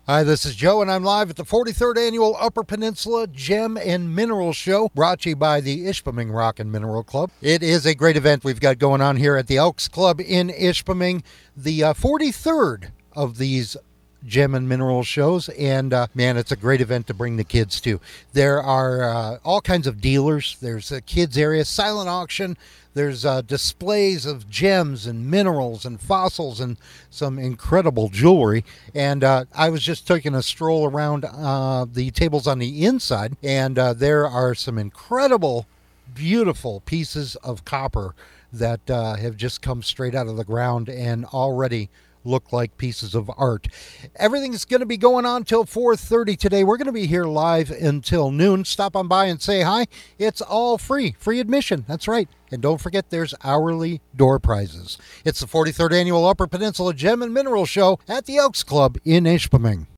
Hi, this is Joe, and I'm live at the 43rd Annual Upper Peninsula Gem and Mineral Show, brought to you by the Ishpeming Rock and Mineral Club. It is a great event we've got going on here at the Elks Club in Ishpeming, the 43rd of these gem and mineral shows, and man, it's a great event to bring the kids to. There are all kinds of dealers. There's a kids area, silent auction. There's displays of gems and minerals and fossils and some incredible jewelry. And I was just taking a stroll around the tables on the inside, and there are some incredible, beautiful pieces of copper that have just come straight out of the ground and already look like pieces of art. Everything's going to be going on till 4:30 today. We're going to be here live until noon. Stop on by and say hi. It's all free admission. That's right. And don't forget, there's hourly door prizes. It's the 43rd Annual Upper Peninsula Gem and Mineral Show at the Elks Club in Ishpeming.